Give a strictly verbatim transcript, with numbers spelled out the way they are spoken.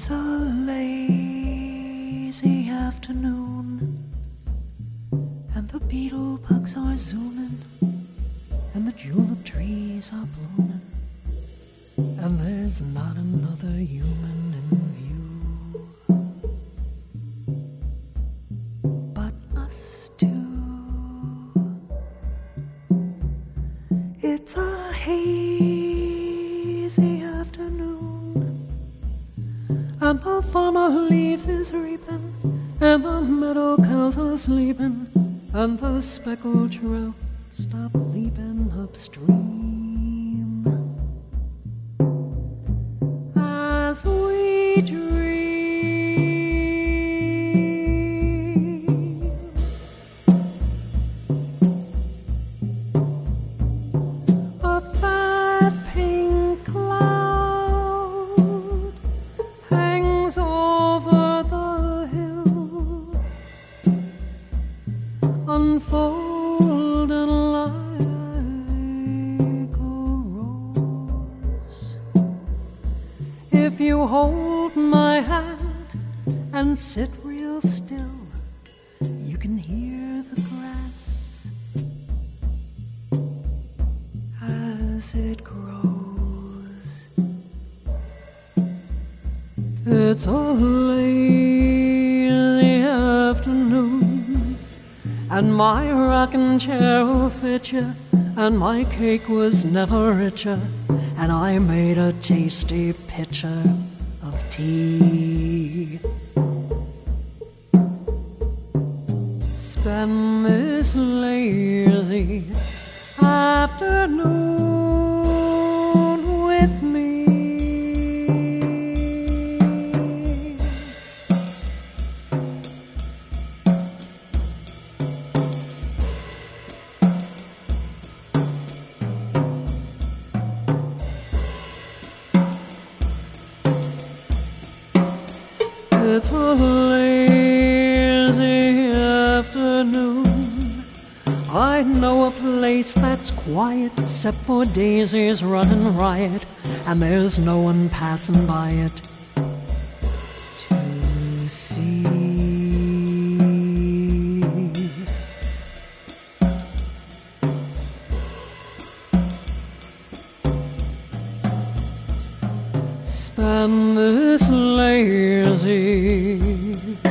It's a lazy afternoon, and the beetle bugs are zooming, and the julep trees are blooming, and there's not another human in view but us two. It's a hazy afternoon, and the farmer leaves his reaping, and the meadow cows are sleeping, and the speckled trout stop leaping upstream as we dream. A fat pink cloud hangs over the hill, unfolding like a rose. If you hold my hand and sit real still, you can hear the grass as it grows. It's a lazy afternoon, and my rocking chair will fit you, and my cake was never richer, and I made a tasty pitcher of tea. Spend this lazy afternoon with me. It's a lazy afternoon. I know a place that's quiet, except for daisies running riot, and there's no one passing by it to see. Spend this lazy